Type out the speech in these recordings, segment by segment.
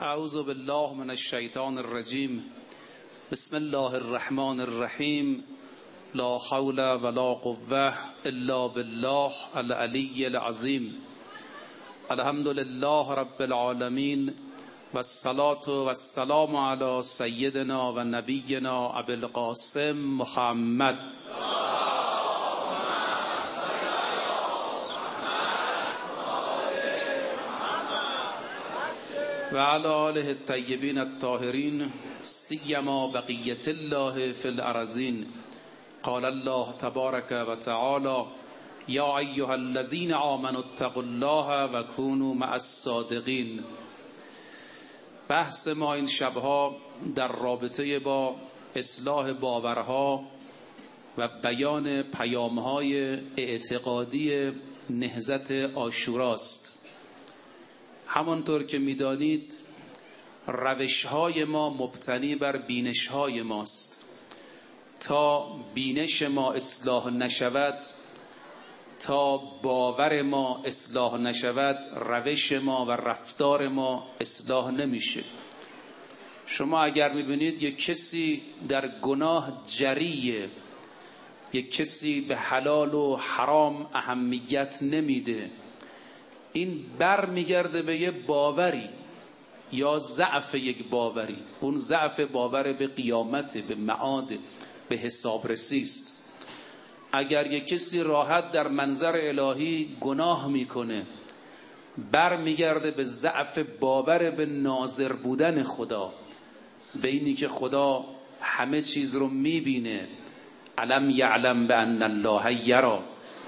اعوذ بالله من الشیطان الرجیم. بسم الله الرحمن الرحیم. لا حول ولا قوة الا بالله العلی العظیم. الحمد لله رب العالمین والصلاة والسلام علی سیدنا و نبینا ابی القاسم محمد و علی آله الطیبین الطاهرین سیما بقیة الله فی الارضین. قال الله تبارک و تعالی یا ایها الذین آمنوا اتقوا الله و کونوا مع الصادقین. بحث ما این شبها در رابطه با اصلاح باورها و بیان پیامهای اعتقادی نهضت عاشوراست. همانطور که می‌دانید روش‌های ما مبتنی بر بینش‌های ماست. تا بینش ما اصلاح نشود، تا باور ما اصلاح نشود، روش ما و رفتار ما اصلاح نمیشه. شما اگر می‌بینید یک کسی در گناه جریه، یک کسی به حلال و حرام اهمیت نمیده، این بر میگرده به یه باوری یا ضعف یک باوری. اون ضعف باور به قیامت، به معاد، به حسابرسی است. اگر یک کسی راحت در منظر الهی گناه میکنه، بر میگرده به ضعف باور به ناظر بودن خدا، به اینی که خدا همه چیز رو میبینه. الم یعلم بان الله یری.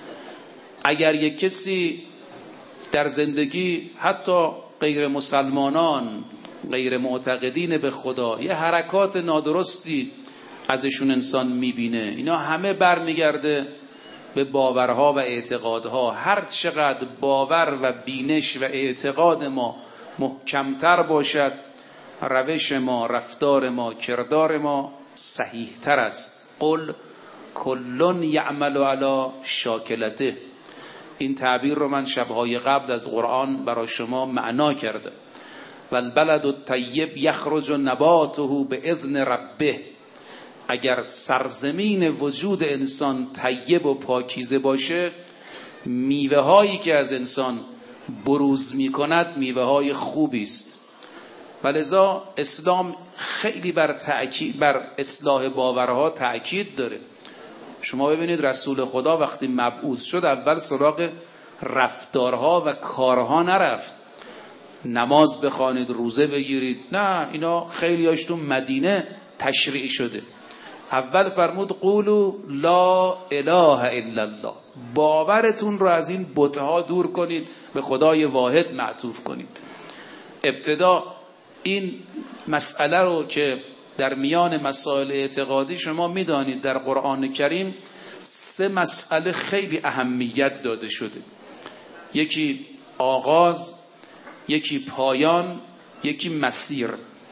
اگر یک کسی در زندگی حتی غیر مسلمانان، غیر معتقدین به خدا، یه حرکات نادرستی ازشون انسان میبینه، اینا همه برمیگرده به باورها و اعتقادها. هر چقدر باور و بینش و اعتقاد ما محکمتر باشد، روش ما، رفتار ما، کردار ما صحیح تر است. قل کل یعمل علی شاکلته. این تعبیر رو من شبهای قبل از قرآن برای شما معنا کردم. والبلد الطیب یخرج نباته باذن ربه. اگر سرزمین وجود انسان طیب و پاکیزه باشه، میوه هایی که از انسان بروز می کند میوه های خوبی است. ولذا اسلام خیلی بر اصلاح باورها تأکید داره. شما ببینید رسول خدا وقتی مبعوث شد اول سراغ رفتارها و کارها نرفت. نماز بخوانید، روزه بگیرید، نه، اینا خیلی هاش تو مدینه تشریع شده. اول فرمود قولوا لا اله الا الله. باورتون رو از این بت‌ها دور کنید، به خدای واحد معطوف کنید. ابتدا این مسئله رو که در میان مسائل اعتقادی شما میدانید در قرآن کریم 3 مسئله خیلی اهمیت داده شده. یکی آغاز، یکی پایان، یکی مسیر.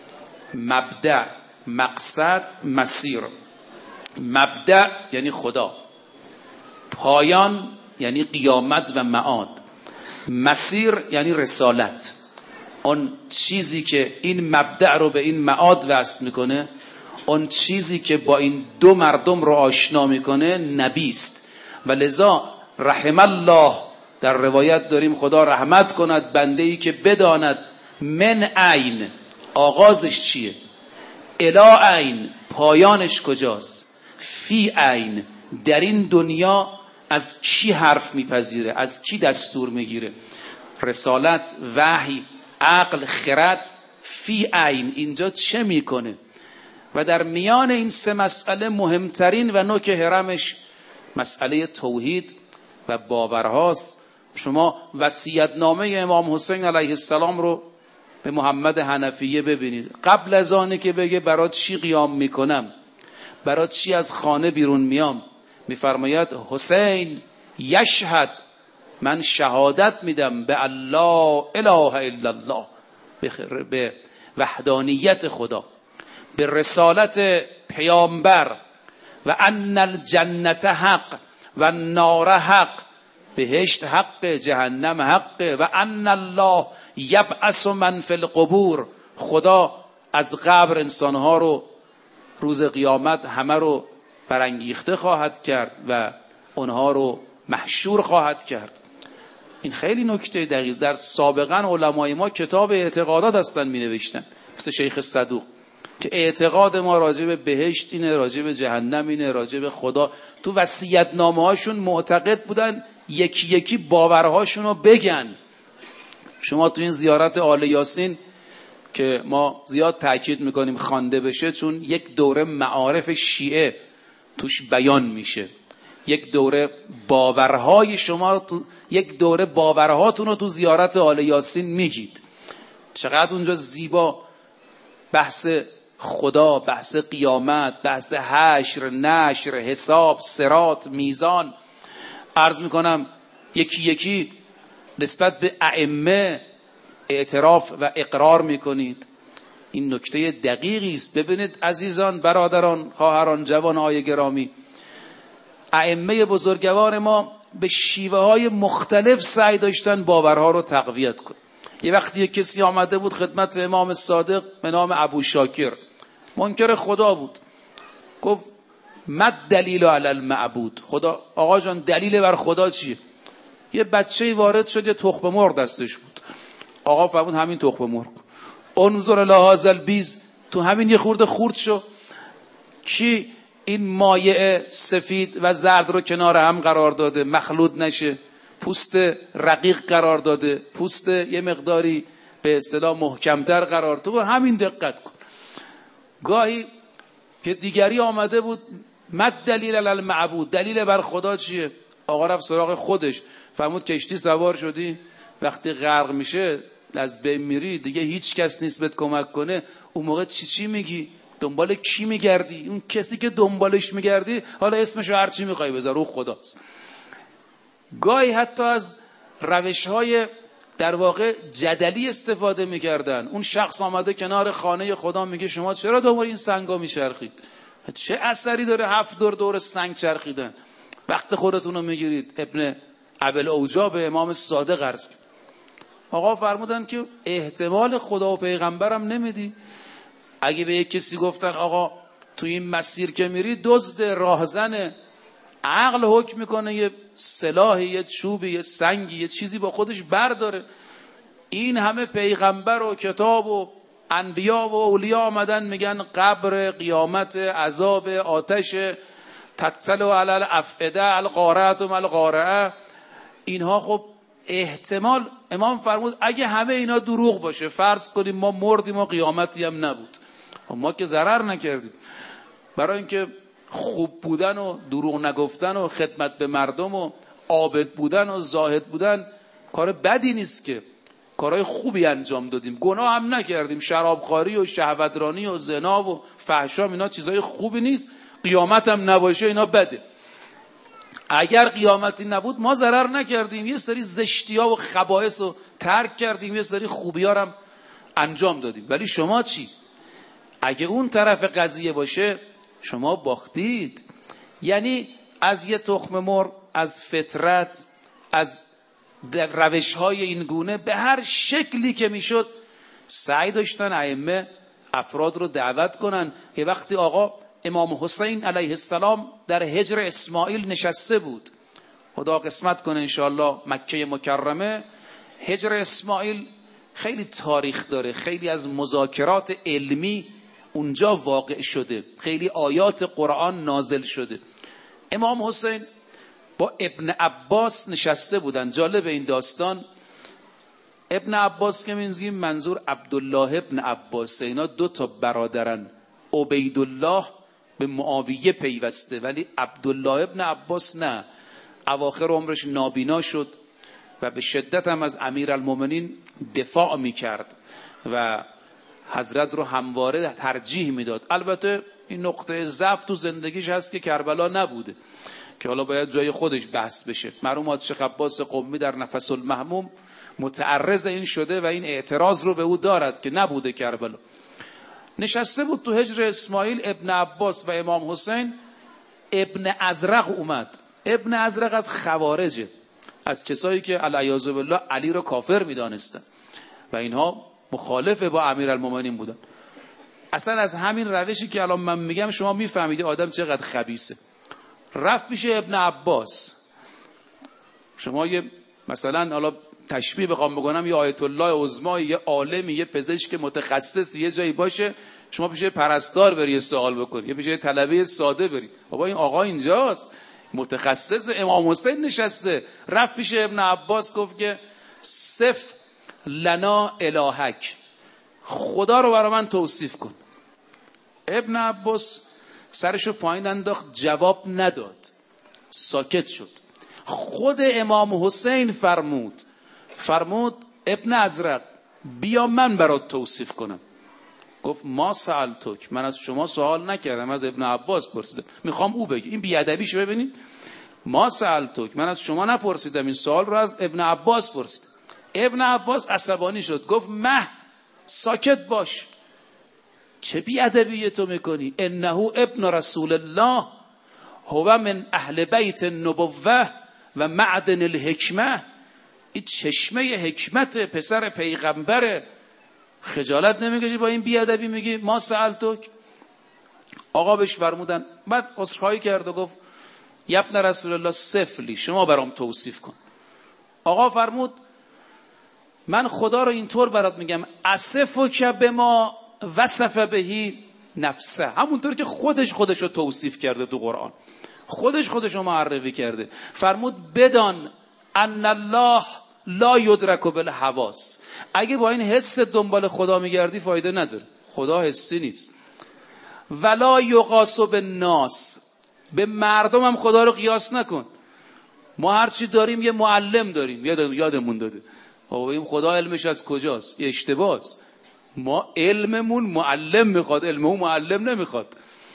مبدأ، مقصد، مسیر. مبدأ یعنی خدا، پایان یعنی قیامت و معاد، مسیر یعنی رسالت. اون چیزی که این مبدأ رو به این معاد وصل میکنه، اون چیزی که با این دو مردم رو آشنا میکنه نبی است. و لذا رحم الله، در روایت داریم خدا رحمت کند بنده‌ای که بداند من عین، آغازش چیه، الی عین، پایانش کجاست، فی عین، در این دنیا از کی حرف میپذیره، از کی دستور میگیره. رسالت، وحی، عقل، خرد، فی عین، اینجا چه میکنه. و در میان این 3 مسئله مهمترین و نوک هرمش مسئله توحید و باورهاست. شما وصیت‌نامه امام حسین علیه السلام رو به محمد حنفیه ببینید. قبل از آنه که بگه برات چی قیام میکنم، برات چی از خانه بیرون میام، میفرماید حسین یشهد، من شهادت میدم به الله اله الا الله، به وحدانیت خدا، به رسالت پیامبر، و ان الجنت حق و النار حق، بهشت حق، جهنم حق، و ان الله یبعث من فی القبور خدا از قبر انسانها رو روز قیامت همه رو برانگیخته خواهد کرد و اونها رو محشور خواهد کرد. این خیلی نکته دقیق. در سابقا علمای ما کتاب اعتقادات هستن می نوشتن، مثل شیخ صدوق، که اعتقاد ما راجع به بهشت اینه، راجع به جهنم اینه، راجع به خدا. تو وصیت‌نامه هاشون معتقد بودن یکی یکی باورهاشون رو بگن. شما تو این زیارت آل یاسین که ما زیاد تاکید میکنیم خوانده بشه، چون یک دوره معارف شیعه توش بیان میشه، یک دوره باورهای شما تو یک دوره باورهاتون رو تو زیارت آل یاسین میگید. چقدر اونجا زیبا بحث خدا، بحث قیامت، بحث حشر، نشر، حساب، صراط، میزان. عرض میکنم یکی یکی نسبت به ائمه اعتراف و اقرار میکنید. این نکته دقیقی است. ببینید عزیزان، برادران، خواهران، جوانهای گرامی، ائمه بزرگوار ما به شیوه های مختلف سعی داشتن باورها رو تقویت کنن. یه وقتی کسی آمده بود خدمت امام صادق به نام ابو شاکر، منکر خدا بود، گفت مد دلیل علی المعبود، خدا آقا جان دلیل بر خدا چیه؟ یه بچه‌ای وارد شد، یه تخم مرغ دستش بود. آقا فرمود همین تخم مرغ، انظر الی هذا البیز، تو همین یه خورده خورد شو. کی این مایع سفید و زرد رو کنار هم قرار داده مخلوط نشه، پوست رقیق قرار داده، پوست یه مقداری به اصطلاح محکمتر قرار، تو همین دقت کن. گاهی که دیگری آمده بود مد دلیل علی المعبود، دلیل بر خدا چیه؟ آقا رفت سراغ خودش، فرمود کشتی سوار شدی، وقتی غرق میشه از بین میری دیگه هیچ کس نیست بهت کمک کنه، اون موقع چی میگی؟ دنبال کی میگردی؟ اون کسی که دنبالش میگردی حالا اسمشو هر چی میخوای بذار، او خداست. گاهی حتی از روش‌های در واقع جدلی استفاده میکردن. اون شخص آمده کنار خانه خدا میگه شما چرا دنبال این سنگا میچرخید؟ چه اثری داره 7 دور سنگ چرخیدن؟ وقت خودتون رو میگیرید. ابن ابوالعوجا به امام صادق عرض کرد، آقا فرمودن که احتمال خدا و پیغمبرم نمیدی؟ اگه به یک کسی گفتن آقا تو این مسیر که میری دزد راهزن، عقل حکم میکنه یه سلاحی، یه چوبی، یه سنگی، یه چیزی با خودش برداره. این همه پیغمبر و کتاب و انبیا و اولیاء آمدن میگن قبر، قیامت، عذاب، آتش، تطلع علی الافئده، القارعه ما القارعه. اینها خب احتمال، امام فرمود اگه همه اینا دروغ باشه، فرض کنیم ما مردیم و قیامتی هم نبود، ما که ضرر نکردیم. برای اینکه خوب بودن و دروغ نگفتن و خدمت به مردم و عابد بودن و زاهد بودن کار بدی نیست، که کارهای خوبی انجام دادیم، گناه هم نکردیم. شرابخواری و شهوترانی و زنا و فحشا اینا چیزای خوبی نیست. قیامت هم نباشه اینا بده. اگر قیامتی نبود ما ضرر نکردیم، یه سری زشتی‌ها و خبائث رو ترک کردیم، یه سری خوبی‌ها هم انجام دادیم. ولی شما چی؟ اگه اون طرف قضیه باشه شما باختید. یعنی از یه تخم مرغ، از فطرت، از روش‌های این گونه به هر شکلی که میشد سعی داشتن ائمه افراد رو دعوت کنن. یه وقتی آقا امام حسین علیه السلام در هجر اسماعیل نشسته بود، خدا قسمت کنه انشاءالله مکه مکرمه. هجر اسماعیل خیلی تاریخ داره، خیلی از مذاکرات علمی اونجا واقع شده، خیلی آیات قرآن نازل شده. امام حسین با ابن عباس نشسته بودن. جالب این داستان، ابن عباس که میگیم منظور عبدالله ابن عباس، اینا 2 تا برادرن. عبیدالله به معاویه پیوسته ولی عبدالله ابن عباس نه، اواخر عمرش نابینا شد و به شدت هم از امیرالمومنین دفاع میکرد و حضرت رو همواره ترجیح میداد. البته این نقطه ضعف تو زندگیش هست که کربلا نبوده، که حالا باید جای خودش بحث بشه. مرحوم شیخ عباس قمی در نفس المحموم متعرض این شده و این اعتراض رو به او دارد که نبوده کربلا. نشسته بود تو هجر اسماعیل ابن عباس و امام حسین. ابن ازرق اومد. ابن ازرق از خوارجه، از کسایی که علیاذ بالله علی رو کافر میدانستن و اینها مخالف با امیرالمومنین بودن. اصلا از همین روشی که الان من میگم شما میفهمید آدم چقدر خبیثه. رفت پیش ابن عباس. شما یه مثلا حالا تشبیه بخوام بکنم، یه آیت الله عظما، یه عالمی، یه پزشک متخصص یه جایی باشه، شما پیش پرستار بری سوال بکنی، یا پیش طلبه ساده بری. بابا این آقا اینجاست، متخصص امام حسین نشسته. رفت پیش ابن عباس گفت که صف لنا الهک، خدا رو برای من توصیف کن. ابن عباس سرشو پایین انداخت، جواب نداد، ساکت شد. خود امام حسین فرمود ابن ازرق بیا من برات توصیف کنم. گفت ما سألتک، من از شما سوال نکردم، از ابن عباس پرسیدم، میخوام او بگه. این بیادبیشو ببینید. ما سألتک، من از شما نپرسیدم، این سوال رو از ابن عباس پرسیدم. ابن عباس عصبانی شد، گفت ساکت باش، چه بیادبی تو میکنی؟ انه ابن رسول الله هو من اهل بیت النبوه و معدن الحکمه. این چشمه حکمت، پسر پیغمبره. خجالت نمیکشی با این بیادبی میگی ما سألتک؟ آقا بهش فرمودن، بعد عذرخواهی کرد و گفت ابن رسول الله صفلی، شما برام توصیف کن. آقا فرمود من خدا رو اینطور برات میگم، اصفک بما وصف بهی نفسه، همونطور که خودش رو توصیف کرده تو قرآن، خودش رو معرفی کرده. فرمود بدان ان الله لا یدرک بالحواس، اگه با این حس دنبال خدا میگردی فایده نداره، خدا حسی نیست. ولا یقاس بالناس، به مردم هم خدا رو قیاس نکن. ما هرچی داریم یه معلم داریم، یادمون داده. این خدا علمش از کجاست؟ یه اشتباهست. ما علممون معلم میخواد، علم اون معلم نمیخواد،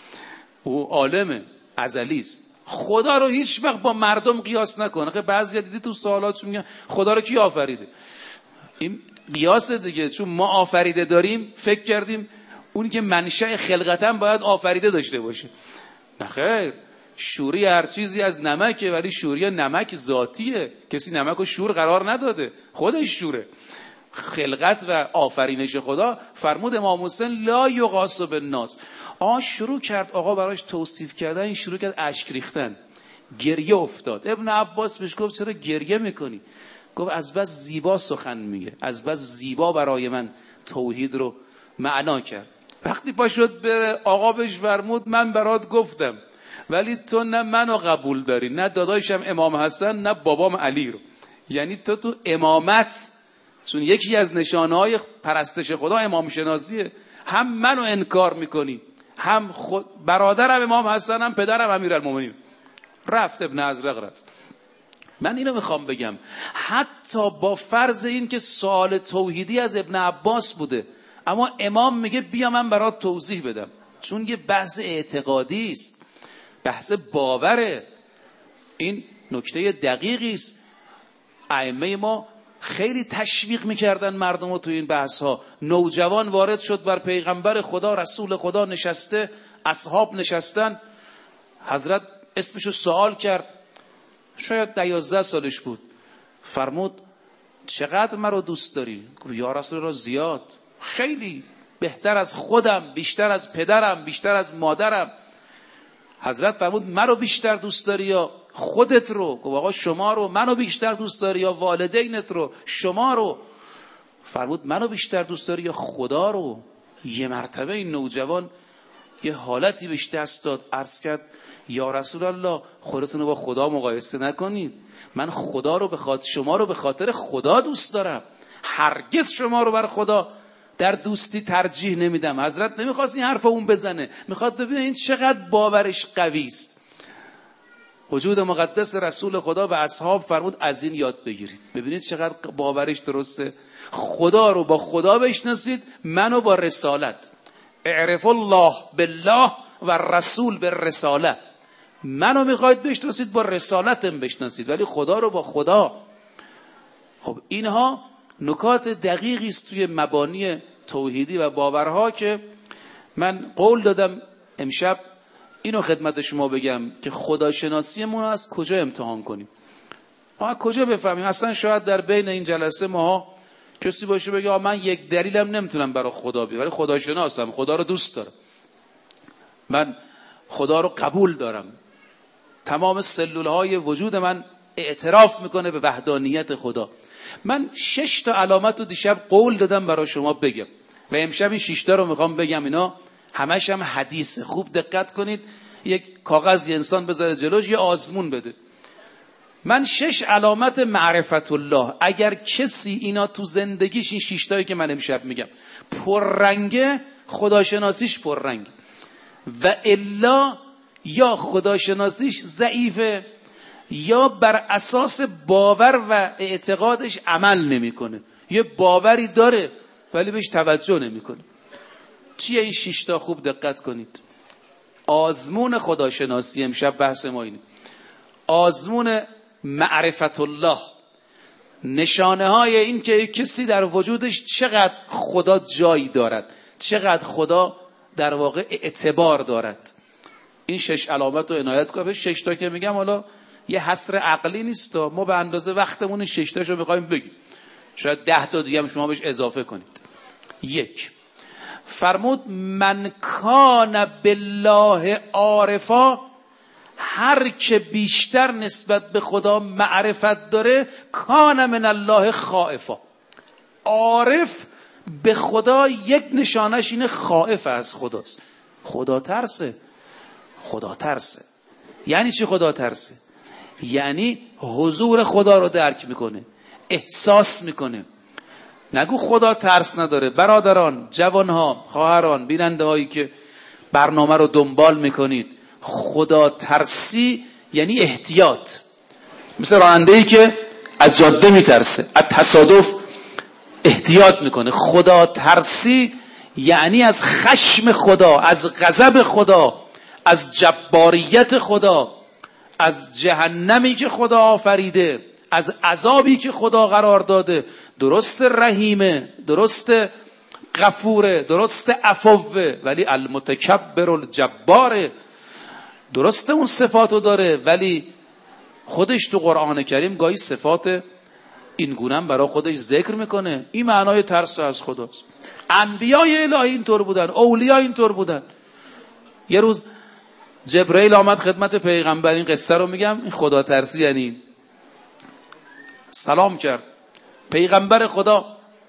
او عالم ازلیست. خدا رو هیچ وقت با مردم قیاس نکن. بعضی دیدی تو سوالاتشون میگن خدا رو کی آفریده؟ این قیاس دیگه، چون ما آفریده داریم فکر کردیم اونی که منشأ خلقتن باید آفریده داشته باشه. نه خیر، شوری هر چیزی از نمکه، ولی شوری نمک ذاتیه. کسی نمک رو شور قرار نداده، خودش شوره. خلقت و آفرینش خدا. فرمود امام حسین لا یقاس بالناس. شروع کرد آقا براش توصیف کردن، این شروع کرد اشک ریختن، گریه افتاد. ابن عباس بهش گفت چرا گریه میکنی؟ گفت از بس زیبا سخن میگه، از بس زیبا برای من توحید رو معنا کرد. وقتی پا شد بره، آقا بهش فرمود من برات گفتم، ولی تو نه منو قبول داری، نه داداشم امام حسن، نه بابام علی رو. یعنی تو امامت، چون یکی از نشانه‌های پرستش خدا امام شناسیه، هم منو انکار میکنی، هم خود برادرم امام حسن، هم پدرم امیرالمومنین. رفت ابن ازرق رفت. من اینو میخوام بگم، حتی با فرض این که سوال توحیدی از ابن عباس بوده، اما امام میگه بیا من برات توضیح بدم، چون یه بحث اعتقادی است، بحث باوره. این نکته دقیقی است. ائمه ما خیلی تشویق میکردن مردم رو تو این بحث ها. نوجوان وارد شد بر پیغمبر خدا، رسول خدا نشسته، اصحاب نشستن، حضرت اسمشو سوال کرد، شاید 11 سالش بود. فرمود چقدر مرا دوست داری؟ گفت یا رسول الله زیاد، خیلی، بهتر از خودم، بیشتر از پدرم، بیشتر از مادرم. حضرت فرمود مرا بیشتر دوست داری یا خودت رو؟ گفت آقا شما رو. منو بیشتر دوست داری یا والدینت رو؟ شما رو. فرمود منو بیشتر دوست داری یا خدا رو؟ یه مرتبه این نوجوان یه حالتی بهش دست داد، عرض کرد یا رسول الله خودتون رو با خدا مقایسه نکنید، من خدا رو شما رو به خاطر خدا دوست دارم، هرگز شما رو بر خدا در دوستی ترجیح نمیدم. حضرت نمیخواست این حرف اون بزنه، میخواد ببینه این چقدر باورش قوی است. وجود مقدس رسول خدا به اصحاب فرمود از این یاد بگیرید. ببینید چقدر باورش درسته. خدا رو با خدا بشناسید، منو با رسالت. اعرف الله بالله و رسول بالرساله. منو میخواید بشناسید، با رسالتم بشناسید، ولی خدا رو با خدا. خب اینها نکات دقیقی است توی مبانی توحیدی و باورها که من قول دادم امشب اینو خدمت شما بگم که خداشناسیمون رو از کجا امتحان کنیم، ما از کجا بفهمیم. اصلا شاید در بین این جلسه ما کسی باشه بگه من یک دلیلم نمیتونم برای خدا بیارم ولی خداشناسم، خدا رو دوست دارم، من خدا رو قبول دارم، تمام سلولهای وجود من اعتراف میکنه به وحدانیت خدا. من 6 تا علامت رو دیشب قول دادم برای شما بگم و امشب این 6 تا رو میخوام بگم. اینا همش هم حدیثه. خوب دقت کنید. یک کاغذی انسان بذاره جلوش، یه آزمون بده. من 6 علامت معرفت الله، اگر کسی اینا تو زندگیش، این 6 تایی که من امشب میگم پررنگه، خداشناسیش پررنگ، و الا یا خداشناسیش ضعیفه یا بر اساس باور و اعتقادش عمل نمیکنه. یه باوری داره ولی بهش توجه نمیکنه. چیه این 6 تا؟ خوب دقت کنید. آزمون خداشناسی امشب بحث ما اینه. آزمون معرفت الله، نشانه های این که کسی در وجودش چقدر خدا جایی دارد، چقدر خدا در واقع اعتبار دارد. این 6 علامت رو عنایت کنید. 6 تا که میگم حالا یه حصر عقلی نیست، ما به اندازه وقتمون 6 تاشو میخوایم بگیم، شاید 10 تا دیگه هم شما بهش اضافه کنید. 1 فرمود من کان بالله عارفا، هر که بیشتر نسبت به خدا معرفت داره، کان من الله خائفا. عارف به خدا یک نشانش اینه خائف از خداست. خدا ترسه. خدا ترسه یعنی چی؟ خدا ترسه یعنی حضور خدا رو درک میکنه، احساس میکنه. نگو خدا ترس نداره. برادران، جوانها، خواهران، بیننده هایی که برنامه رو دنبال میکنید، خدا ترسی یعنی احتیاط. مثل راننده‌ای که از جاده میترسه، از تصادف احتیاط میکنه. خدا ترسی یعنی از خشم خدا، از غضب خدا، از جباریت خدا، از جهنمی که خدا آفریده، از عذابی که خدا قرار داده. درست رحیمه، درست غفوره، درست عفوه، ولی المتکبر الجباره. درست اون صفاتو داره ولی خودش تو قرآن کریم گاهی صفات این گونه برای خودش ذکر میکنه. این معنای ترس از خداست. انبیای الهی اینطور بودن، اولیاء اینطور بودن. یه روز جبرئیل آمد خدمت پیغمبر، این قصه رو میگم، این خدا ترسی یعنی سلام کرد. پیغمبر خدا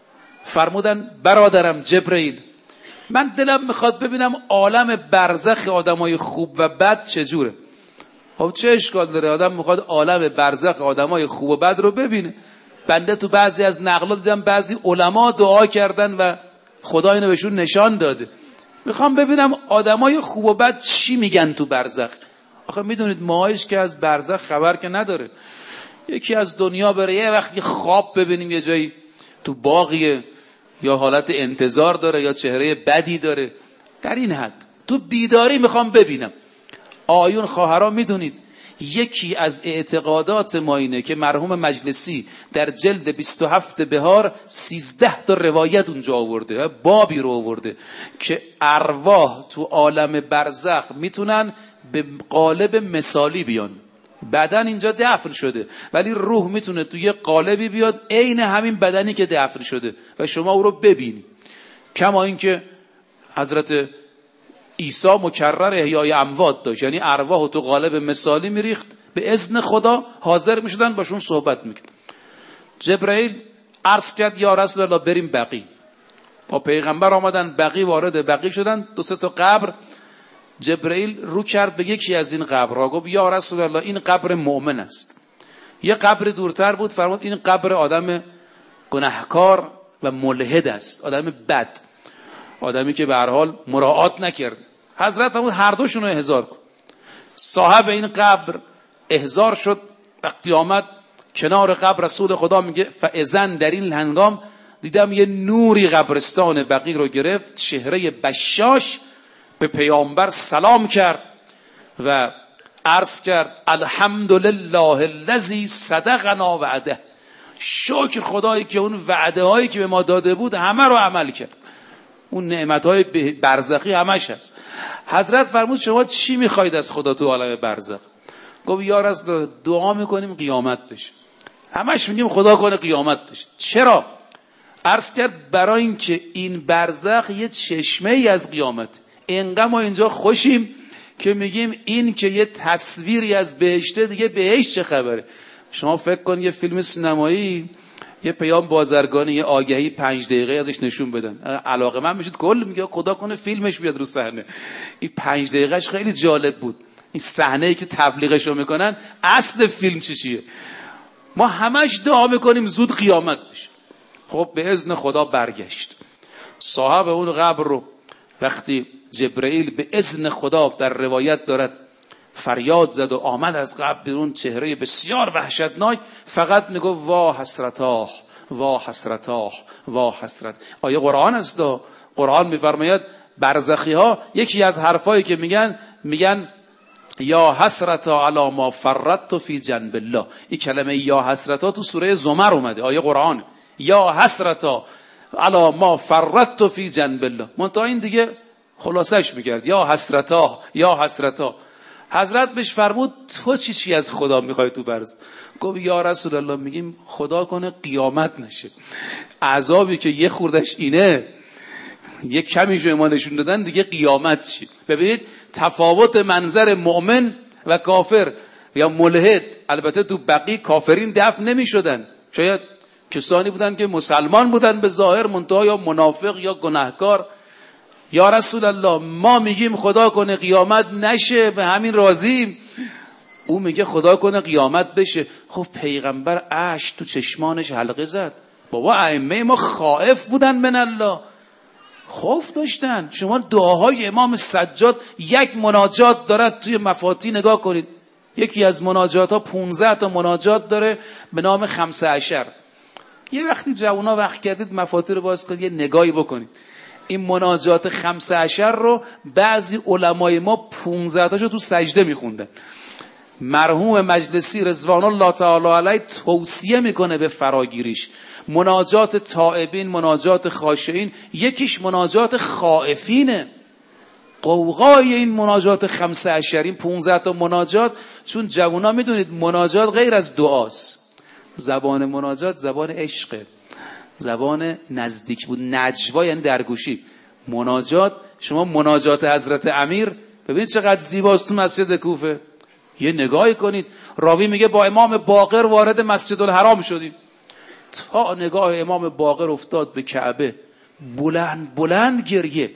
فرمودن برادرم جبرئیل، من دلم میخواد ببینم عالم برزخ آدمای خوب و بد چجوره. خب چه اشکال داره؟ آدم میخواد عالم برزخ آدمای خوب و بد رو ببینه. بنده تو بعضی از نقلات دیدم بعضی علما دعا کردن و خدا اینو بهشون نشان داده. میخوام ببینم آدمای خوب و بد چی میگن تو برزخ. آخه میدونید ماهیش که از برزخ خبر که نداره. یکی از دنیا بره یه وقتی خواب ببینیم یه جایی تو باغیه، یا حالت انتظار داره یا چهره بدی داره. در این حد تو بیداری میخوام ببینم. آیون خواهرها میدونید یکی از اعتقادات ما اینه که مرحوم مجلسی در جلد 27 بهار 13 تا روایت اونجا آورده، بابی رو آورده که ارواح تو عالم برزخ میتونن به قالب مثالی بیان. بدن اینجا دفن شده ولی روح میتونه تو یه قالبی بیاد عین همین بدنی که دفن شده و شما او رو ببینید. کما این که حضرت عیسی مکرر احیای اموات داشت، یعنی ارواح تو قالب مثالی میریخت، به اذن خدا حاضر میشدن باشون صحبت میکرد. جبرائیل عرض کرد یا رسول الله بریم بقیع. با پیغمبر آمدن بقیع، وارد بقیع شدن، 2-3 تا قبر. جبرائیل رو کرد به یکی از این قبرها، گفت یا رسول الله این قبر مؤمن است. یه قبر دورتر بود، فرمود این قبر آدم گناهکار و ملحد است، آدم بد، آدمی که به هر حال مراعات نکرد. حضرت فرمود هر دوشون رو احضار کن. صاحب این قبر احضار شد. وقتی آمد کنار قبر رسول خدا میگه فاذن در این هنگام دیدم یه نوری قبرستان بقیع رو گرفت، چهره بشاش به پیامبر سلام کرد و عرض کرد الحمدلله الذی صدقنا وعده. شکر خدایی که اون وعده هایی که به ما داده بود همه رو عمل کرد. اون نعمت های برزخی همش هست. حضرت فرمود شما چی میخواید از خدا تو عالم برزخ؟ گفت یا رسول الله دعا میکنیم قیامت بشه. همش میگیم خدا کنه قیامت بشه. چرا؟ عرض کرد برای اینکه این برزخ یه چشمه ای از قیامت. اینقدر ما اینجا خوشیم که میگیم این که یه تصویری از بهشته، دیگه بهشت چه خبره. شما فکر کن یه فیلم سینمایی یه پیام بازرگانی یه آگهی 5 دقیقه ازش نشون بدن، علاقه من میشید کل میگه خدا کنه فیلمش بیاد رو صحنه. این 5 دقیقهش خیلی جالب بود، این صحنه‌ای که تبلیغش رو میکنن اصل فیلم چیه. ما همش دعا میکنیم زود قیامت بشه. خب به اذن خدا برگشت. صاحب اون قبر رو وقتی جبرئیل به اذن خدا در روایت دارد فریاد زد و آمد از قبر بیرون، چهره بسیار وحشتناک، فقط میگه وا حسرتاه وا حسرتاه وا حسرت. آیه قرآن است. قرآن میفرماید برزخی ها یکی از حرفایی که میگن یا حسرتا علی ما فرطت فی جنب الله. این کلمه یا حسرتا تو سوره زمر اومده، آیه قرآن. یا حسرتا علی ما فرطت فی جنب الله. منتها این دیگه خلاصش میکرد یا حسرتا یا حسرتا. حضرت بهش فرمود تو چی از خدا میخوای تو برز؟ گفت یا رسول الله میگیم خدا کنه قیامت نشه. عذابی که یه خوردش اینه، یه کمیشو ما نشون دادن، دیگه قیامت چی؟ ببینید تفاوت منظر مؤمن و کافر یا ملحد. البته تو بقیه کافرین دفن نمی شدن، شاید کسانی بودن که مسلمان بودن به ظاهر، منتها یا منافق یا گناهکار. یا رسول الله ما میگیم خدا کنه قیامت نشه، به همین راضیم. او میگه خدا کنه قیامت بشه. خب پیغمبر اشک تو چشمانش حلقه زد. بابا ائمه ما خائف بودن من الله، خوف داشتن. شما دعاهای امام سجاد یک مناجات دارد توی مفاتی نگاه کنید. یکی از مناجات ها 15 تا مناجات داره به نام 15. یه وقتی جوونا وقت کردید مفاتی رو باز کنید، یه نگاهی بکنید. این مناجات 15 رو بعضی علمای ما 15 تاشو تو سجده میخوندن. مرحوم مجلسی رضوان الله تعالی علیه توصیه میکنه به فراگیریش. مناجات تائبین، مناجات خاشعین، یکیش مناجات خائفینه. قوقای این مناجات 15 این 15 تا مناجات، چون جوونا میدونید مناجات غیر از دعاست. زبان مناجات زبان عشقه، زبان نزدیک بود. نجوا یعنی درگوشی. مناجات، شما مناجات حضرت امیر ببینید چقدر زیباست تو مسجد کوفه. یه نگاهی کنید، راوی میگه با امام باقر وارد مسجد الحرام شدیم، تا نگاه امام باقر افتاد به کعبه، بلند بلند گریه،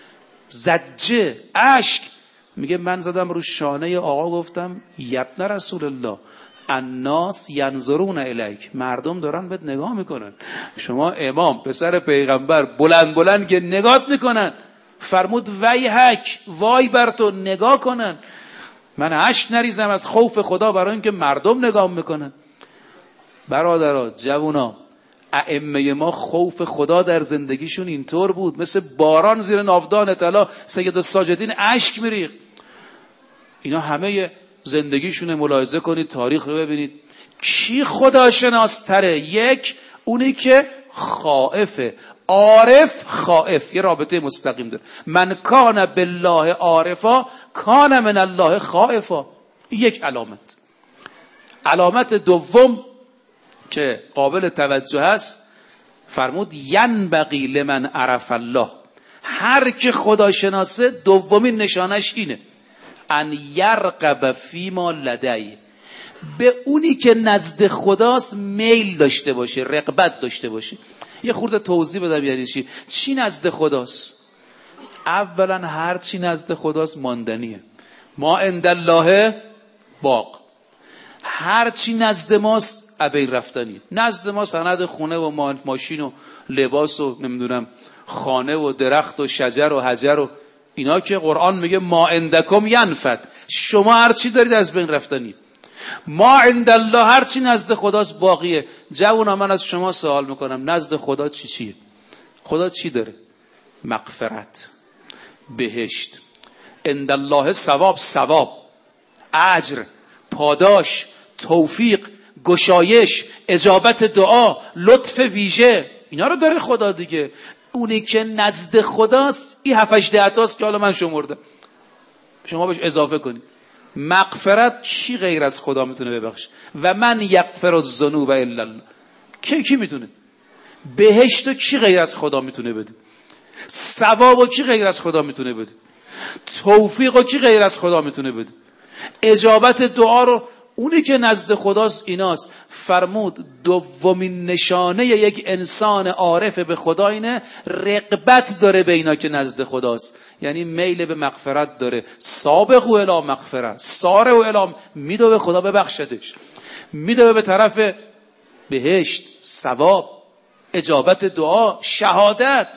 زجه، اشک. میگه من زدم رو شانه آقا گفتم یبن رسول الله الناس ینظرون الیک، مردم دارن بهت نگاه میکنن. شما امام پسر پیغمبر بلند بلند که نگاه میکنن. فرمود ویحک، وای بر تو، نگاه کنن. من اشک نریزم از خوف خدا برای اینکه مردم نگاه میکنن. برادرها، جوونا، ائمه ما خوف خدا در زندگیشون اینطور بود، مثل باران زیر ناودان طلا سید الساجدین اشک میریخت. اینا همه زندگیشونه ملاحظه کنید، تاریخ رو ببینید. کی خداشناستره؟ یک، اونی که خائفه. عارف خائف، یه رابطه مستقیم داره. من کان بالله عارفا کان من الله خائفا. یک علامت. علامت دوم که قابل توجه است، فرمود ینبغی لمن عرف الله. هر که خدا شناسه دومین نشانش اینه، ان یرقب فیما لدی، به اونی که نزد خداست میل داشته باشه، رغبت داشته باشه. یه خورده توضیح بدم یعنی چی. چی نزد خداست؟ اولا هر چی نزد خداست ماندنیه. ما عند الله باق. هر چی نزد ماست ابی رفتنی. نزد ما سند خونه و ماشین و لباس و نمیدونم خانه و درخت و شجر و حجر و اینا که قرآن میگه ما عندکم ینفد. شما هر چی دارید از بین رفتنی. ما عند الله، هر چی نزد خداست باقیه. جوونا من از شما سوال میکنم نزد خدا چیه؟ خدا چی داره؟ مغفرت، بهشت، عند الله ثواب، اجر، پاداش، توفیق، گشایش، اجابت دعا، لطف ویژه. اینا رو داره خدا دیگه. اونی که نزد خداست این 7-8 تاست که حالا من شمردم، شما بهش اضافه کنید. مغفرت کی غیر از خدا میتونه ببخشه؟ و من یغفر الذنوب الا الله. کی میتونه؟ بهشت کی غیر از خدا میتونه بده؟ ثواب کی غیر از خدا میتونه بده؟ توفیق کی غیر از خدا میتونه بده؟ اجابت دعا رو اونی که نزد خداست ایناست. فرمود دومین نشانه یک انسان عارف به خدا اینه رغبت داره به اینا که نزد خداست، یعنی میل به مغفرت داره. سابقوا الی مغفرت، سارعوا الی، میدو به خدا ببخشدش، میدو به طرف بهشت، ثواب، اجابت دعا، شهادت.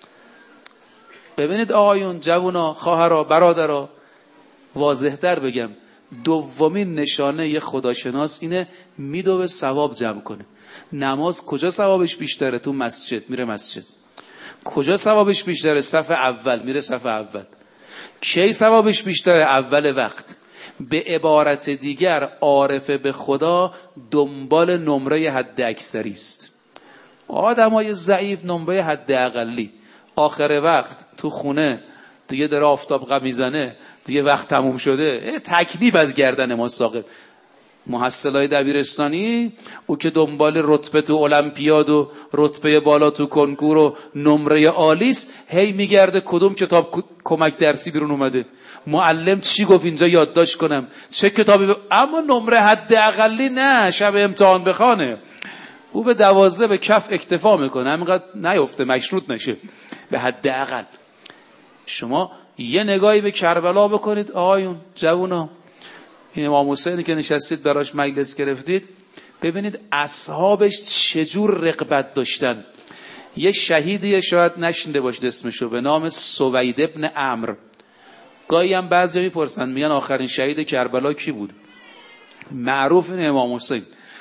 ببینید آقایون، جوونا، خواهرا، برادرا، واضح‌تر بگم، دومین نشانه یه خداشناس اینه میدو به ثواب جمع کنه. نماز کجا ثوابش بیشتره؟ تو مسجد، میره مسجد. کجا ثوابش بیشتره؟ صف اول، میره صف اول. کی ثوابش بیشتره؟ اول وقت. به عبارت دیگر عارف به خدا دنبال نمره حد اکثری است. آدمای ضعیف نمره حد اقلی. آخر وقت تو خونه دیگه داره آفتاب غم میزنه، دیگه وقت تموم شده، تکلیف از گردن ما ساقط. محصلای دبیرستانی او که دنبال رتبه تو المپیاد و رتبه بالا تو کنکور و نمره عالیست، هی میگرده کدوم کتاب کمک درسی بیرون اومده، معلم چی گفت اینجا یادداشت کنم، چه کتابی اما نمره حد اقلی نه، شب امتحان بخونه. او به 12 به کف اکتفا میکنه، همینقدر نیفته، مشروط نشه به حد اقل. شما یه نگاهی به کربلا بکنید آقایون، جوونا، این امام حسینی که نشستید براش مجلس گرفتید، ببینید اصحابش چجور رغبت داشتن. یه شهیدی شاید نشنیده باشید اسمشو، به نام سوید ابن عمرو. گاهی هم بعضی میپرسن میگن آخرین شهید کربلا کی بود؟ معروف این امام حسین،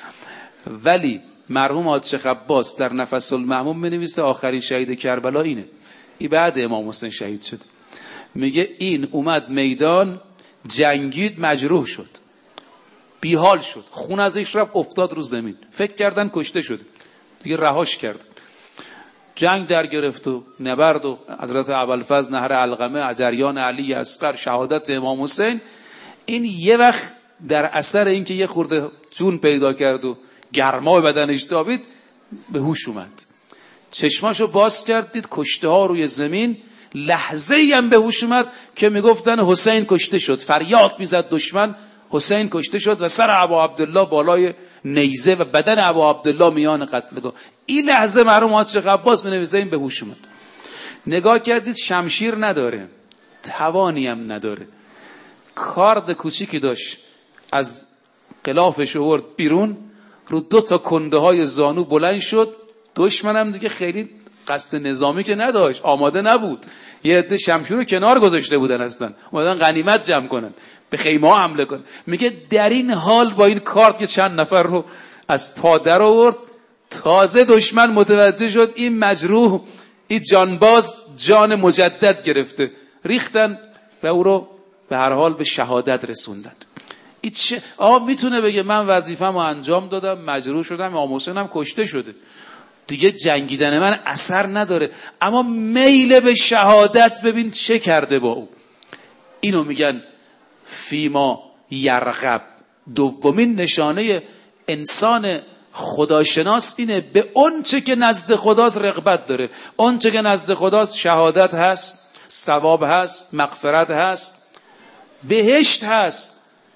ولی مرحوم حاج شیخ عباس در نفس المعموم می‌نویسه آخرین شهید کربلا اینه. این بعد امام حسین شهید شد. میگه این اومد میدان، جنگید، مجروح شد، بیحال شد، خون ازش رفت، افتاد رو زمین، فکر کردن کشته شد، دیگه رهاش کردن. جنگ در گرفت و نبرد و حضرت ابوالفضل نهر علقمه، جریان علی اصغر، شهادت امام حسین. این یه وقت در اثر اینکه یه خورده جون پیدا کرد و گرما به بدنش تابید، به هوش اومد، چشماشو باز کرد، دید کشته ها روی زمین. لحظه ای هم به هوش اومد که میگفتن حسین کشته شد، فریاد میزد دشمن حسین کشته شد و سر ابا عبدالله بالای نیزه و بدن ابا عبدالله میان قتلگاه. این لحظه مرحوم حاج شیخ عباس بنویسه این به هوش اومد. نگاه کردید شمشیر نداره، توانی هم نداره، کارد کوچیکی داشت، از غلافش آورد بیرون، رو 2 تا کنده های زانو بلند شد. دشمنم دیگه خیلی قصد نظامی که نداشت، آماده نبود، یه عده شمشیر رو کنار گذاشته بودن، اصلا اومدن غنیمت جمع کنن، به خیمه ها حمله کنن. میگه در این حال با این کارت که چند نفر رو از پا در آورد، تازه دشمن متوجه شد این مجروح، این جانباز جان مجدد گرفته، ریختن و او رو به هر حال به شهادت رسوندن. این چه میتونه بگه من وظیفه‌مو انجام دادم، مجروح شدم، امام حسین هم کشته شده، دیگه جنگیدن من اثر نداره، اما میل به شهادت ببین چه کرده با او. اینو میگن فیما یرغب. دومین نشانه انسان خداشناس اینه به اون چه که نزد خداست رغبت داره. اون چه که نزد خداست شهادت هست، ثواب هست، مغفرت هست، بهشت هست.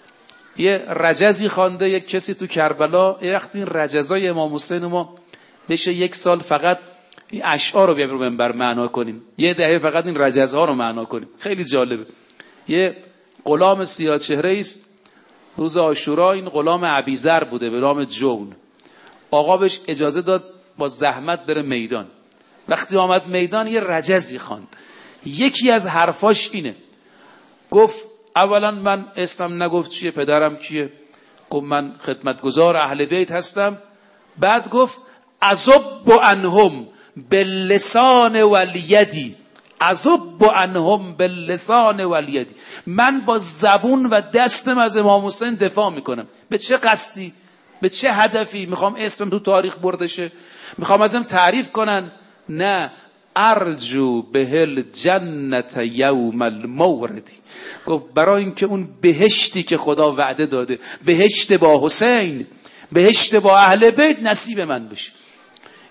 یه رجزی خوانده یک کسی تو کربلا، یه وقت این رجزای امام حسین ما بشه 1 سال فقط این اشعار رو بیایم رو منبر معنا کنیم، یه دهه فقط این رجزها رو معنا کنیم، خیلی جالبه. یه غلام سیاه چهره است، روز عاشورا این غلام ابیذر بوده به نام جون. آقا بهش اجازه داد با زحمت بره میدان. وقتی آمد میدان یه رجزی خواند، یکی از حرفاش اینه، گفت اولا من اسمم نگفت چیه، پدرم کیه، گفت من خدمتگزار اهل بیت هستم. بعد گفت عذب عنهم باللسان والیدی، عذب عنهم باللسان والیدی، من با زبون و دستم از امام حسین دفاع میکنم. به چه قصدی؟ به چه هدفی؟ میخوام اسمم تو تاریخ برده شه؟ میخوام ازم تعریف کنن؟ نه، ارجو بهل جنت یوم الموردی. گفت برای اینکه اون بهشتی که خدا وعده داده، بهشت با حسین، بهشت با اهل بیت، نصیب من بشه.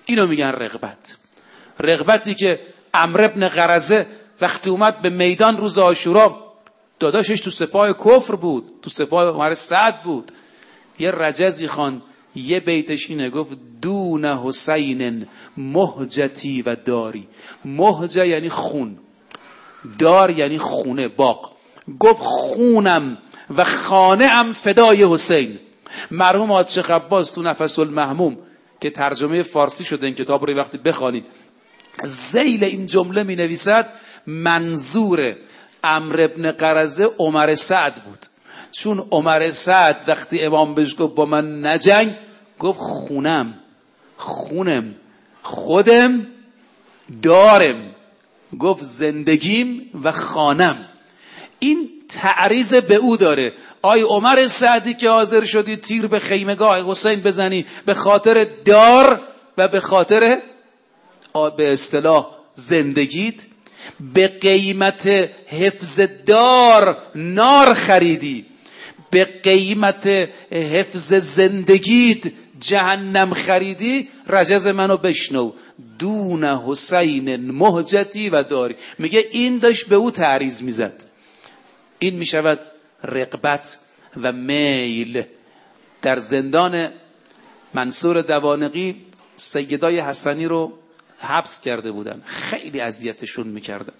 اینو میگن رغبت. رغبتی که عمرو بن قرظه وقتی اومد به میدان روز عاشورا، داداشش تو سپاه کفر بود، تو سپاه عمر سعد بود، یه رجزی خواند، یه بیتش اینه، گفت دون حسین مهجتی و داری. مهجه یعنی خون، دار یعنی خونه، باغ. گفت خونم و خانه ام فدای حسین. مرحوم حاج شیخ عباس تو نفس المهموم که ترجمه فارسی شده این کتاب رو وقتی بخوانید، ذیل این جمله می نویسد منظور عمرو بن قرظه عمر سعد بود، چون عمر سعد وقتی امام بهش گفت با من نجنگ، گفت خونم، خونم، خودم، دارم، گفت زندگیم و خانم. این تعریض به او داره. آی عمر سعدی که حاضر شدی تیر به خیمگاه حسین بزنی به خاطر دار و به خاطر به اصطلاح زندگیت، به قیمت حفظ دار نار خریدی، به قیمت حفظ زندگیت جهنم خریدی، رجز منو بشنو، دون حسین مهجتی و داری. میگه این داشت به او تعریض میزد. این میشود رغبت و میل. در زندان منصور دوانقی سیدای حسنی رو حبس کرده بودن، خیلی اذیتشون میکردن،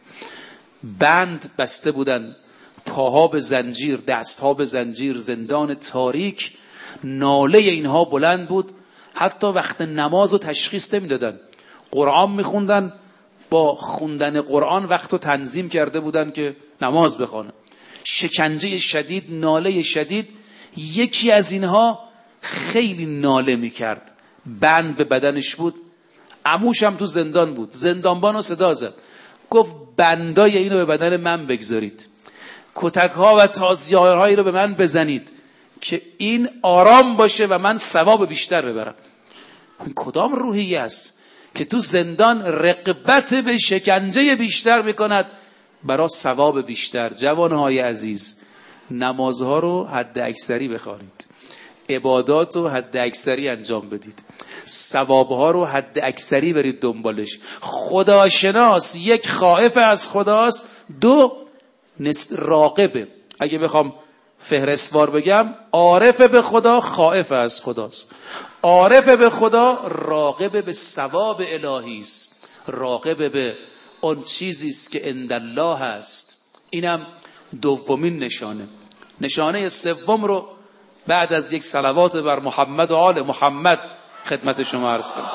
بند بسته بودن، پاها به زنجیر، دستها به زنجیر، زندان تاریک. ناله اینها بلند بود، حتی وقت نماز رو تشخیص نمیدادن. قرآن میخوندن، با خوندن قرآن وقت رو تنظیم کرده بودن که نماز بخوانن. شکنجه شدید، ناله شدید. یکی از اینها خیلی ناله میکرد، بند به بدنش بود، عموش هم تو زندان بود، زندانبان رو صدا زد، گفت بندای اینو به بدن من بگذارید، کتک ها و تازیارهایی رو به من بزنید که این آرام باشه و من ثواب بیشتر ببرم. این کدام روحیه است که تو زندان رغبت به شکنجه بیشتر میکند برای ثواب بیشتر؟ جوانهای عزیز، نمازها رو حد اکثری بخوانید، عبادات رو حد اکثری انجام بدید، ثوابها رو حد اکثری برید دنبالش. خداشناس یک خائف از خداست، دو راقبه. اگه بخوام فهرستوار بگم، عارف به خدا، خائف از خداست. عارف به خدا راقب به ثواب الهی است، راقب به اون چیزی است که عند الله هست. اینم دومین نشانه. نشانه سوم رو بعد از یک صلوات بر محمد و آل محمد خدمت شما عرض کنم.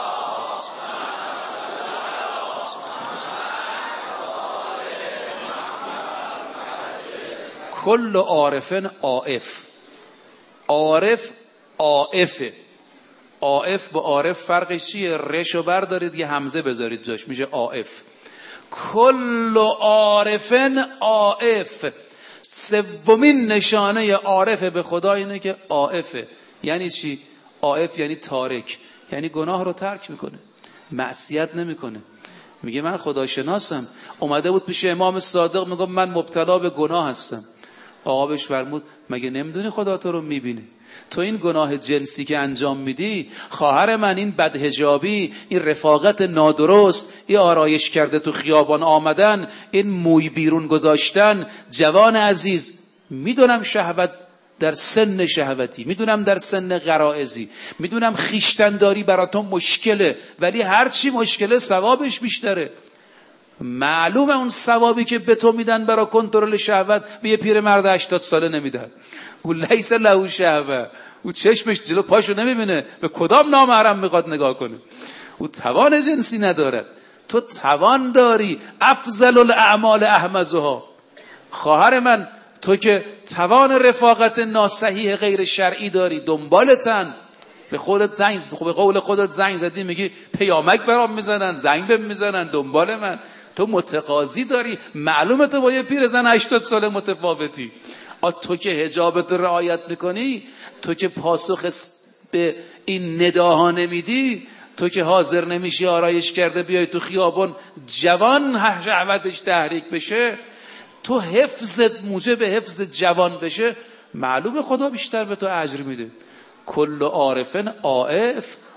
کل عارفن عائف. عارف عائفه. عائف با عارف فرقش چیه؟ رشو بردارید یه همزه بذارید جاش، میشه عائف. کل عارفن عائف. سومین نشانه عارف به خدا اینه که عائفه. یعنی چی؟ عائف یعنی تارک، یعنی گناه رو ترک میکنه، معصیت نمیکنه. میگه من خداشناسم. اومده بود پیش امام صادق، میگه من مبتلا به گناه هستم. آقا بهش فرمود مگه نمیدونی خدا تو رو میبینه؟ تو این گناه جنسی که انجام میدی، خواهر من این بدحجابی، این رفاقت نادرست، این آرایش کرده تو خیابان آمدن، این موی بیرون گذاشتن، جوان عزیز، میدونم شهوت در سن شهوتی، میدونم در سن غرائزی، میدونم خیشتنداری برای تو مشکله، ولی هرچی مشکله ثوابش بیشتره. معلومه اون ثوابی که به تو میدن برای کنترل شهوت به یه پیرمرد 80 ساله نمیدن. او لیس له شهوه، او چشمش جلو پاشو نمیبینه، به کدام نامحرم میخواد نگاه کنه. او توان جنسی ندارد، تو توان داری. افضل الاعمال احمزها. خواهر من، تو که توان رفاقت ناصحیح غیر شرعی داری، دنبالتن، به قول خودت زنگ زدی میگی پیامک برام میزنن، زنگ بهم میزنن، دنبال من. تو متقاضی داری، معلومه تو با یه پیرزن 80 ساله متفاوتی. تو که حجابت رو رعایت میکنی، تو که پاسخ به این نداها نمیدی، تو که حاضر نمیشی آرایش کرده بیای تو خیابان جوان شهوتش تحریک بشه، تو حفظت موجب حفظ جوان بشه، معلومه خدا بیشتر به تو اجر میده. کل عارفن عائف.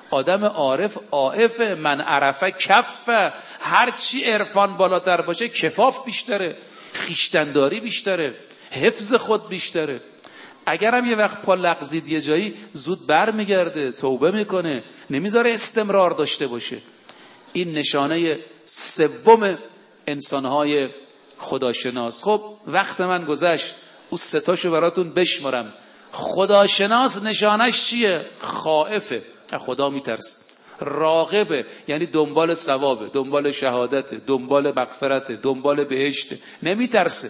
آدم عارف عائف، من عرفه کف. هر چی عرفان بالاتر باشه کفاف بیشتره، خیشتنداری بیشتره، حفظ خود بیشتره. اگرم یه وقت پا لغزید یه جایی زود بر میگرده، توبه میکنه، نمیذاره استمرار داشته باشه. این نشانه سوم انسانهای خداشناس. خب وقت من گذشت، او ستاشو براتون بشمارم. خداشناس نشانش چیه؟ خائفه، از خدا میترسه. راغبه، یعنی دنبال ثوابه، دنبال شهادته، دنبال مغفرته، دنبال بهشته، نمیترسه.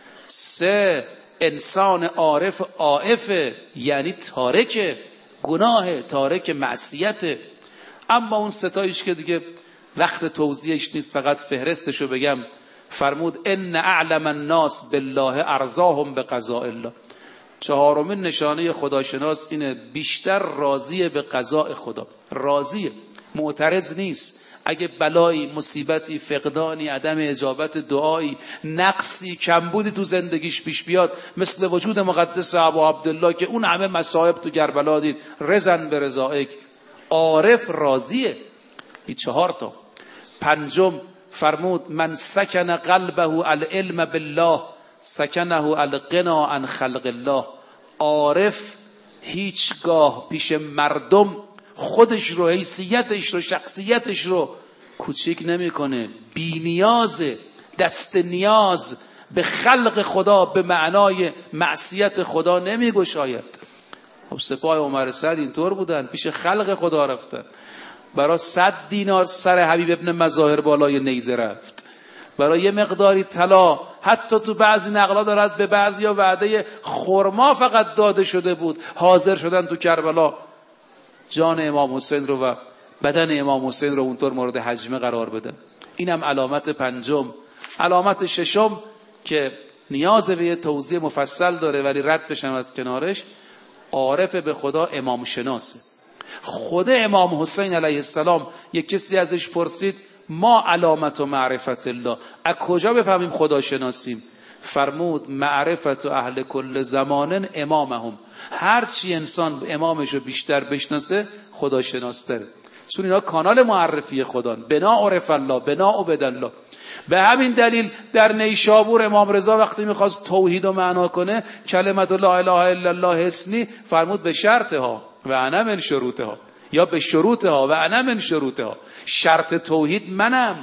3 انسان عارف عائفه، یعنی تارک گناه، تارک معصیته. اما اون ستایش که دیگه وقت توضیحش نیست، فقط فهرستشو بگم. فرمود ان اعلم الناس بالله ارضاهم بقضاء الله. 4مین نشانه خداشناس اینه، بیشتر راضیه به قضاء خدا، راضیه، معترض نیست. اگه بلایی، مصیبتی، فقدانی، عدم اجابت دعایی، نقصی، کمبودی تو زندگیش پیش بیاد، مثل وجود مقدس ابا عبدالله که اون همه مصائب تو کربلا دید، رضن به رضایک، عارف راضیه. این 4 تا. 5 فرمود من سکن قلبه العلم بالله سکنه الغنا عن خلق الله. عارف هیچگاه پیش مردم خودش رو، حیثیتش رو، شخصیتش رو کوچیک نمیکنه، بی نیازه، دست نیاز به خلق خدا به معنای معصیت خدا نمیگشاید. خب سپاه عمر سعد اینطور بودن، پیش خلق خدا رفتن. برای 100 دینار سر حبیب ابن مظاهر بالای نیزه رفت، برای یه مقداری طلا، حتی تو بعضی نقلا دارد به بعضیا وعده خرما فقط داده شده بود، حاضر شدن تو کربلا جان امام حسین رو و بدن امام حسین رو اونطور مورد هجمه قرار بدن. اینم علامت 5. علامت 6 که نیاز به یه توضیح مفصل داره ولی رد بشم از کنارش، عارف به خدا امام شناسه. خود امام حسین علیه السلام یک کسی ازش پرسید ما علامت و معرفت الله، از کجا بفهمیم خدا شناسیم؟ فرمود معرفت و اهل کل زمانن امامهم. هر چی انسان امامش رو بیشتر بشناسه خدا شناستره، چون اینا کانال معرفی خدان. بنا عرف الله، بنا عبد الله. به همین دلیل در نیشابور امام رضا وقتی میخواست توحید و معنا کنه، کلمت لا اله الا الله حسنی، فرمود به شرطها و انا من شروطها، یا به شروطها و انا من شروطها. شرط توحید منم.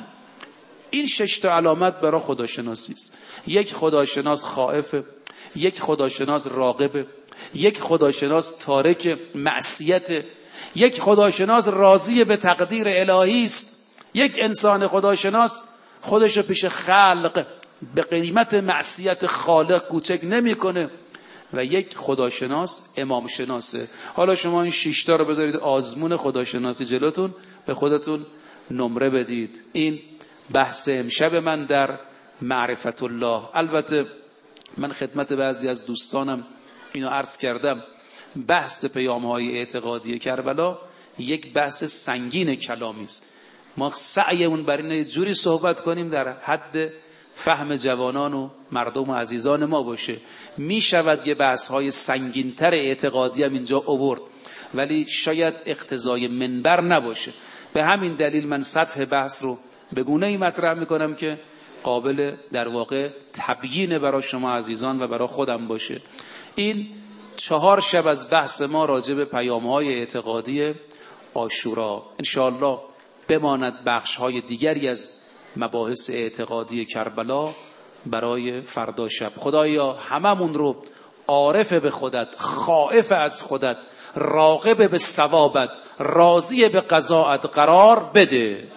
این 6 تا علامت برای خداشناسی است. یک خداشناس خائفه، یک خداشناس راغبه، یک خداشناس تارک معصیت، یک خداشناس راضی به تقدیر الهی است، یک انسان خداشناس خودشو پیش خلق به قیمت معصیت خالق کوچک نمیکنه، و یک خداشناس امام شناسه. حالا شما این 6 تا رو بذارید آزمون خداشناسی جلوتون، به خودتون نمره بدید. این بحث امشب من در معرفت الله. البته من خدمت بعضی از دوستانم اینو عرض کردم، بحث پیام‌های اعتقادی کربلا یک بحث سنگین کلامی است. ما سعیمون بر اینه جوری صحبت کنیم در حد فهم جوانان و مردم و عزیزان ما باشه. میشود یه بحث‌های سنگین‌تر اعتقادی هم اینجا آورد، ولی شاید اقتضای منبر نباشه. به همین دلیل من سطح بحث رو به گونه‌ای مطرح میکنم که قابل در واقع تبیین برای شما عزیزان و برای خودم باشه. این 4 شب از بحث ما راجع به پیام‌های اعتقادی عاشورا. انشاءالله بماند بخش‌های دیگری از مباحث اعتقادی کربلا برای فردا شب. خدایا هممون رو عارف به خودت، خائف از خودت، راغب به ثوابت، راضی به قضاءت قرار بده.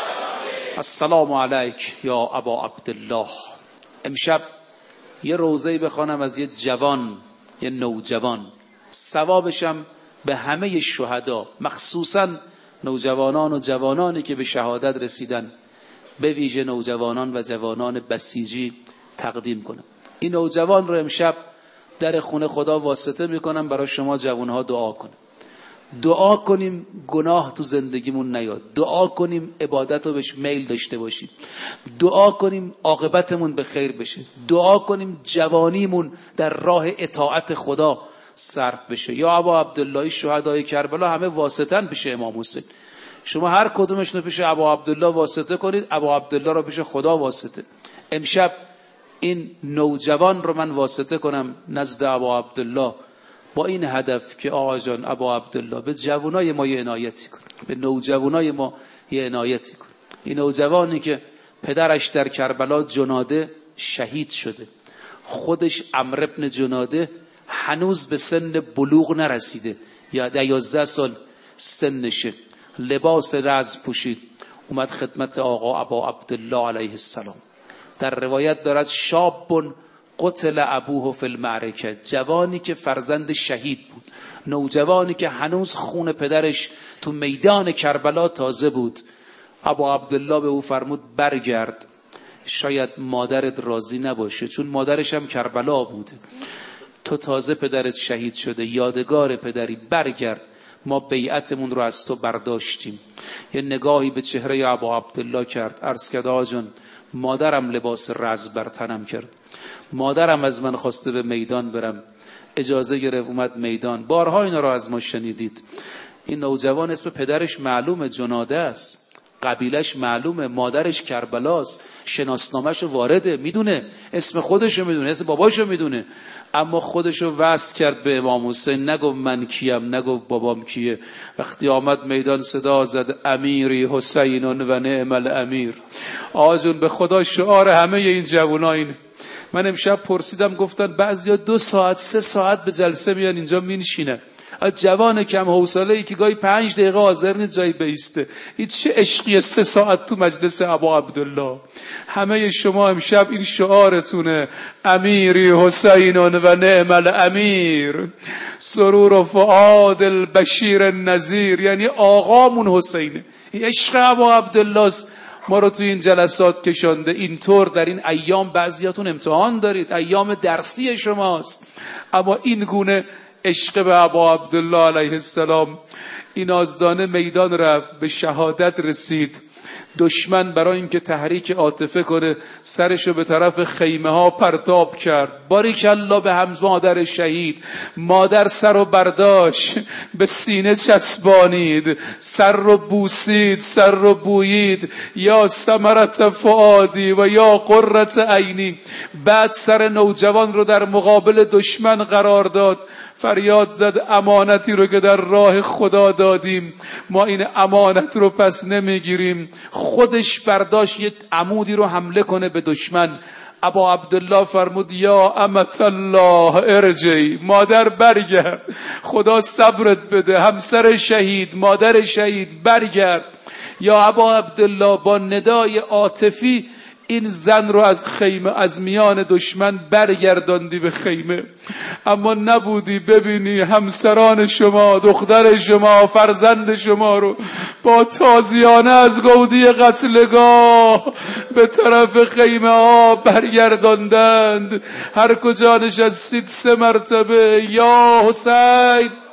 السلام علیک یا ابا عبدالله. امشب یه روزه‌ای بخوانم از یه جوان، یه نوجوان، ثوابشم به همه شهدا، مخصوصا نوجوانان و جوانانی که به شهادت رسیدن، به ویژه نوجوانان و جوانان بسیجی تقدیم کنم. این نوجوان رو امشب در خونه خدا واسطه میکنم برای شما جوانها دعا کنم. دعا کنیم گناه تو زندگیمون نیاد، دعا کنیم عبادت رو بهش میل داشته باشیم، دعا کنیم عاقبتمون به خیر بشه، دعا کنیم جوانیمون در راه اطاعت خدا صرف بشه. یا ابا عبدالله شهدای کربلا همه واسطن پیش امام حسین، شما هر کدومشون پیش ابا عبدالله واسطه کنید، ابا عبدالله رو پیش خدا واسطه. امشب این نوجوان رو من واسطه کنم نزد ابا عبدالله با این هدف که آقا جان ابا عبدالله به جوانای ما یه عنایتی کن، به نوجوانای ما یه عنایتی کن. این نوجوانی که پدرش در کربلا جناده شهید شده، خودش عمرو بن جناده هنوز به سن بلوغ نرسیده، یا 11 سال سنشه، لباس رز پوشید اومد خدمت آقا ابا عبدالله علیه السلام. در روایت دارد شاب قتل ابوه فی المعرکه، جوانی که فرزند شهید بود، نوجوانی که هنوز خون پدرش تو میدان کربلا تازه بود. ابا عبدالله به او فرمود برگرد، شاید مادرت راضی نباشه، چون مادرش هم کربلا بوده، تو تازه پدرت شهید شده، یادگار پدری، برگرد، ما بیعتمون رو از تو برداشتیم. یه نگاهی به چهره ابا عبدالله کرد، عرض کرد آقا جان مادرم لباس رز بر تنم کرد، مادرم از من خواسته به میدان برم، اجازه گرفت اومد میدان. بارها اینا رو از ما شنیدید. این نوجوان اسم پدرش معلومه، جناده است، قبیلش معلومه، مادرش کربلاست، شناسنامه‌شو وارده، میدونه، اسم خودشو میدونه، اسم باباشو میدونه، اما خودشو وصل کرد به امام حسین، نگفت من کیم، نگفت بابام کیه. وقتی آمد میدان صدا زد امیری حسین و نعم الامیر. آقا جون به خدا شعار همه این جوونا اینه. من امشب پرسیدم، گفتن بعضیا 2 ساعت 3 ساعت به جلسه میان اینجا مینشینن، جوان کم حوصله‌ای که گاهی 5 دقیقه حاضر نیست جایی بیسته. این چه عشقیه 3 ساعت تو مجلس ابا عبدالله؟ همه شما امشب این شعارتونه، امیری حسین و نعم الامیر، سرور و فؤاد البشیر النذیر، یعنی آقامون حسینه. این عشق ابا عبدالله است ما رو تو این جلسات کشانده. اینطور در این ایام بعضیاتون امتحان دارید، ایام درسی شماست، اما این گونه عشق به ابا عبدالله علیه السلام. این آزدانه میدان رفت، به شهادت رسید. دشمن برای اینکه تحریک عاطفه کنه سرشو به طرف خیمه ها پرتاب کرد. باریکالله به هم مادر شهید. مادر سر رو برداشت به سینه چسبانید، سر رو بوسید، سر رو بویید، یا ثمرت فؤادی و یا قرة عینی. بعد سر نوجوان رو در مقابل دشمن قرار داد، فریاد زد امانتی رو که در راه خدا دادیم ما این امانت رو پس نمیگیریم. خودش برداشت یه عمودی رو حمله کنه به دشمن. ابا عبدالله فرمود یا امت الله ارجعی، مادر برگرد، خدا صبرت بده، همسر شهید، مادر شهید، برگرد. یا ابا عبدالله با ندای عاطفی این زن رو از خیمه، از میان دشمن برگرداندی به خیمه، اما نبودی ببینی همسران شما، دختر شما، فرزند شما رو با تازیانه از گودی قتلگاه به طرف خیمه ها برگرداندند. هر کجا نشستید 3 مرتبه یا حسین